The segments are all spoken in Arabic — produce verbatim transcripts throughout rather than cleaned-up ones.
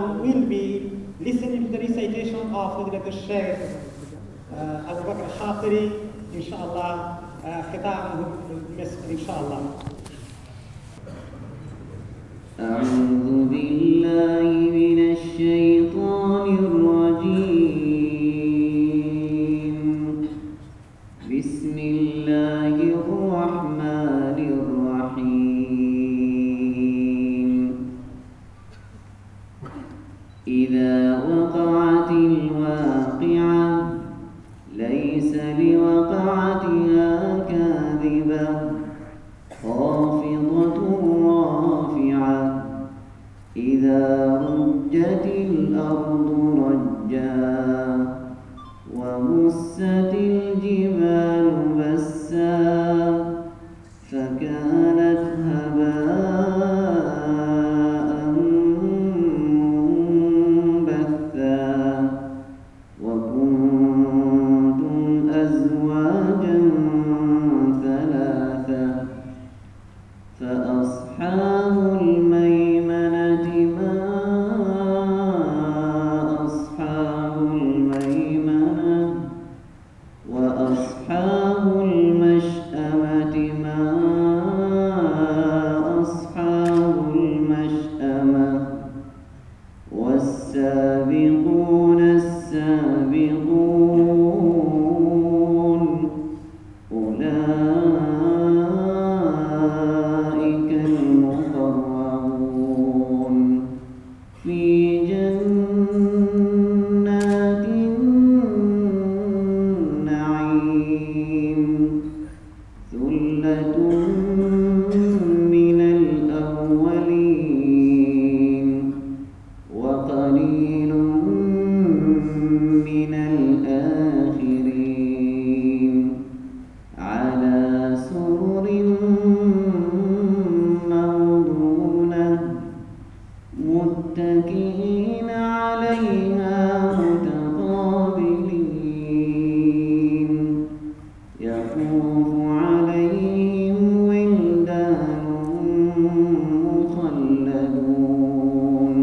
now will be listening to the recitation of Fadilat al-Shaykh uh, Abu Bakr al-Shatiri, inshallah, ختامه المسك inshallah. أعوذ بالله من الشيطان الرجيم. بسم الله الرحمن الرحيم. إذا وقعت الواقعة ليس لوقعتها كاذبة خافضة رافعة إذا رجت الأرض رجا وبست الجبال بسا فكانت هباء منبثا وكنتم أزواجا ثلاثا فأصحاب الميمنة ما أصحاب الميمنة وأصحاب المشأمة ما أصحاب المشأمة والسابقون السابقون أولئك المقربون في جنات النعيم ثلة من الأولين وقليل من الآخرين على سرر موضونة متكئين عليها متقابلين يطوف عليهم ولدان مخلدون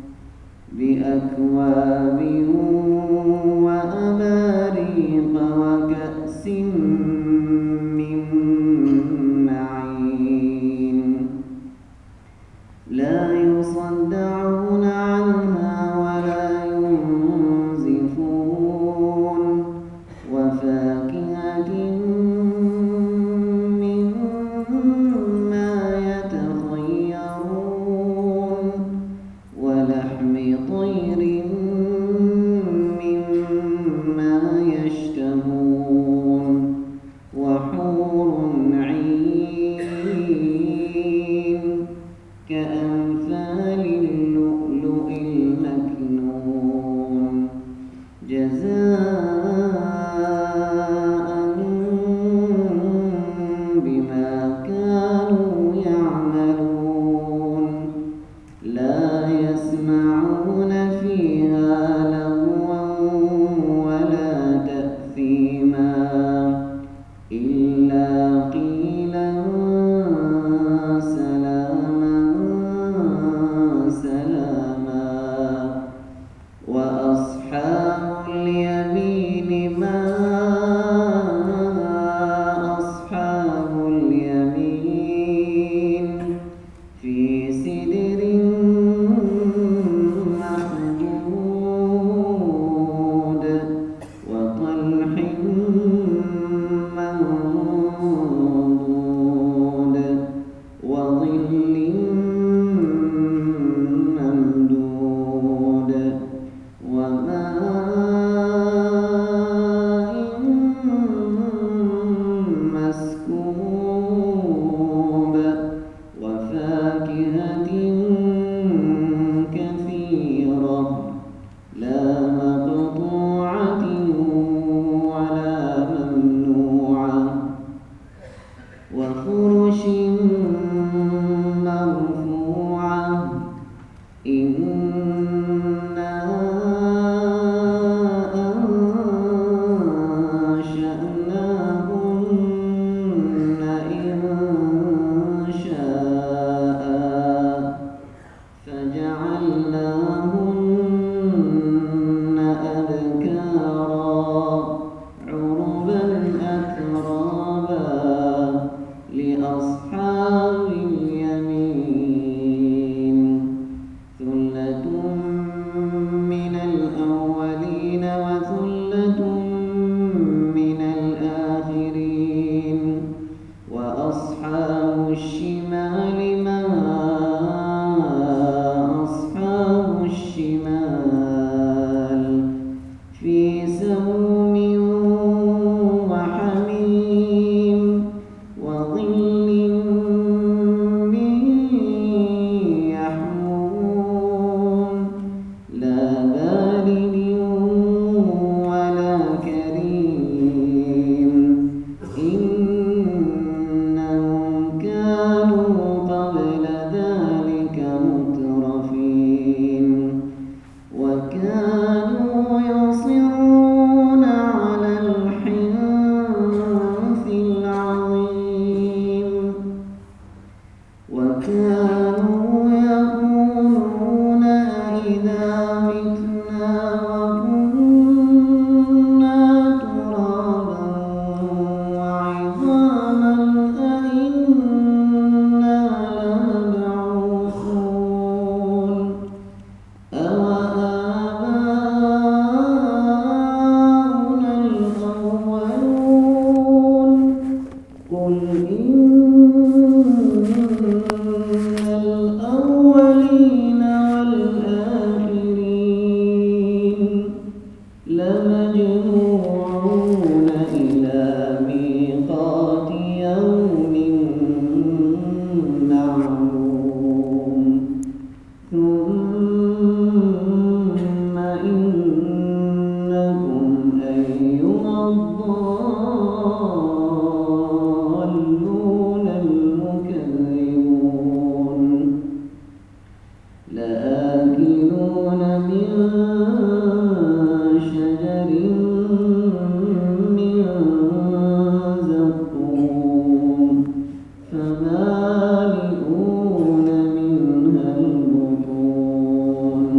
بأكواب وأباريق وكأس من معين لا يصدعون عنها ولا ينزفون وفاكهة مما يتخيرون ولحم طير مما يشتهون وحور عين كأمثال اللؤلؤ المكنون جزاء بما كانوا يعملون لا يسمعون فيها لغوا ولا تأثيما إلا قيلا سلاما سلاما وأصحاب اليمين ما أصحاب اليمين في سدر مخضود وطلح منضود وظل ممدود وماء مسكوب وفاكهة كثيرة لا مقطوعة ولا ممنوعة وفرش مرفوعة إنا أنشأناهن إنشاء فجعلناهن لآكلون من شجر من زقوم فمالئون منها البطون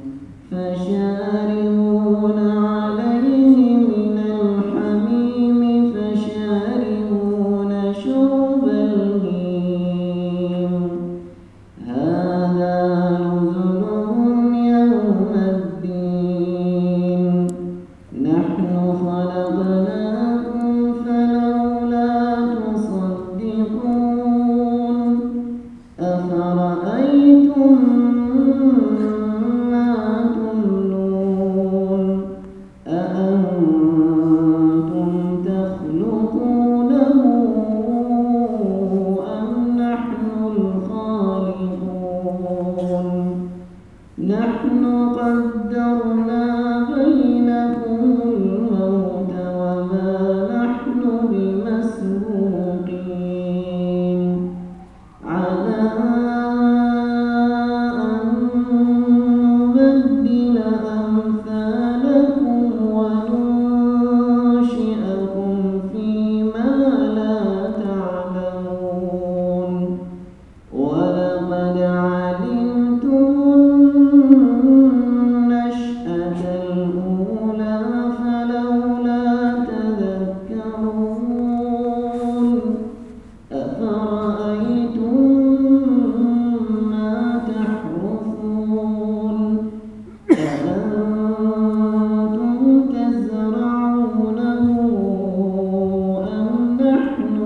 فشاربون عليه من الحميم فشاربون شرب الهيم هذا نزلهم يوم الدين نحن خلقناكم فلولا تصدقون أفرأيتم ما تمنون أأنتم تخلقونه أم نحن الخالقون نحن قدرنا بينكم الموت وما نحن بمسبوقين على أن نبدل أمثالكم وننشئكم فيما لا تعلمون ولقد علمتم النشأة الأولى فلولا تذكرون أفرأيتم ما تحرثون أأنتم تزرعونه أم نحن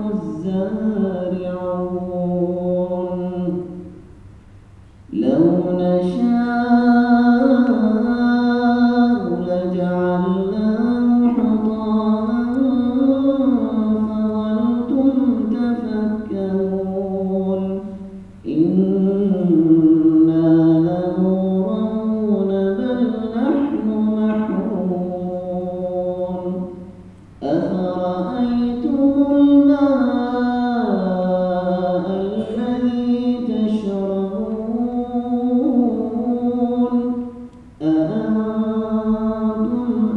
الزارعون لو نشاء لجعلناه حطاما فظلتم تفكرون إنا لمغرمون بل نحن محرومون أفرأيتم الماء الذي تشربون أأنتم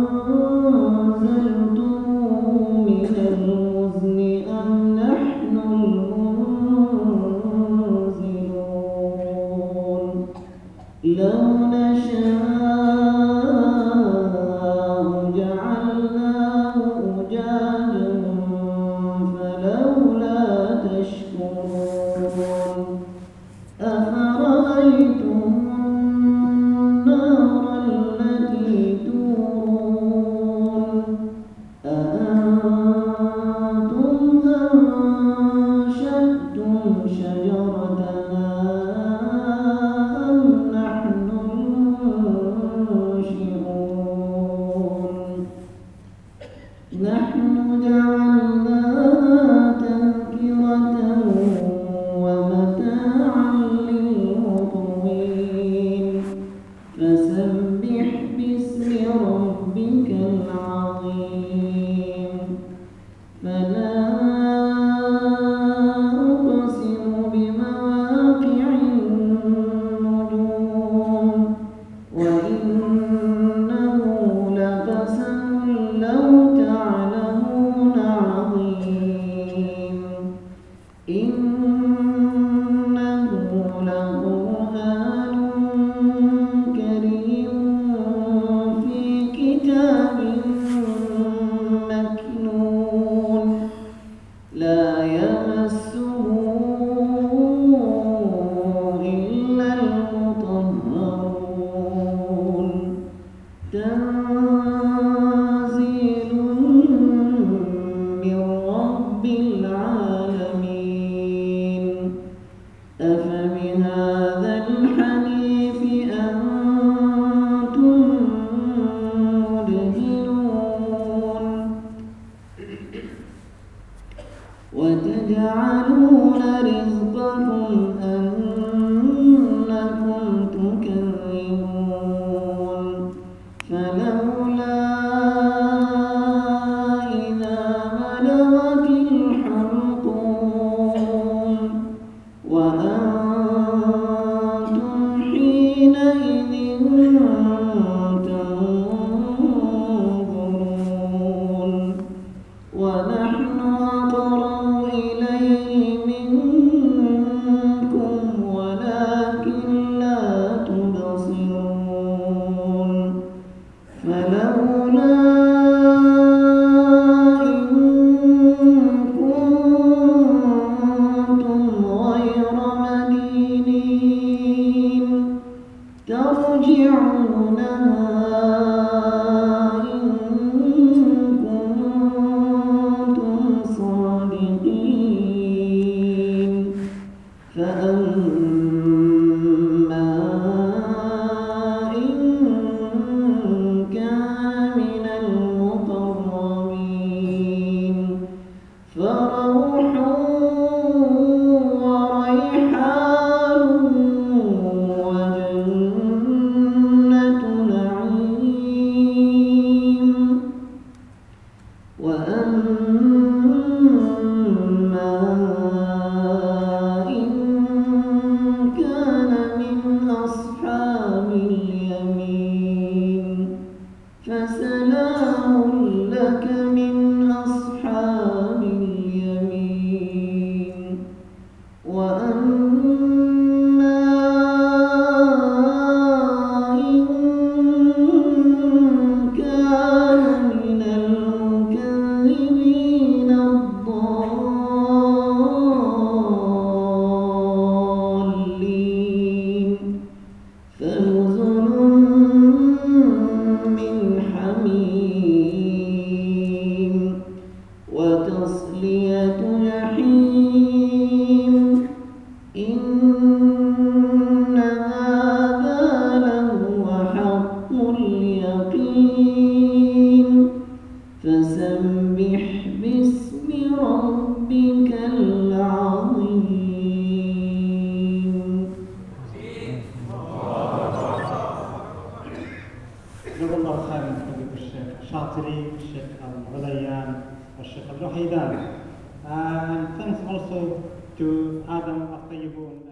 أنزلتموه من المزن أم نحن المنزلون لو نشاء جعلناه أجاجا فلولا تشكرون أفرأيتم النار التي تورون أأنتم أنشأتم شجرتها أم نحن المنشئون نحن جعلناها تذكرة ومتاعا للمقوين فسبح باسم ربك العظيم فلا أقسم بمواقع النجوم وإنه لقسم لو تعلمون عظيم حينئذ تنظرون ونحن أقرب إليه منكم ولكن لا تبصرون فلولا إن كنتم غير مدينين ترجعونها إن كنتم صادقين فأما إن كان من المقربين فروح وريحان وجنة نعيم وأما إن كان من أصحاب اليمين فسلام لك من أصحاب اليمين وأما إن كان من المكذبين الضالين فنزل من حميم وتصلية جحيم إن هذا لهو حق اليقين فسبح باسم ربك العظيم. جزا الله خيرا فضيلة الشيخ الشاطري, الشيخ الغليان, والشيخ الرحيدان. And thanks also to Adam Al-Tayyibun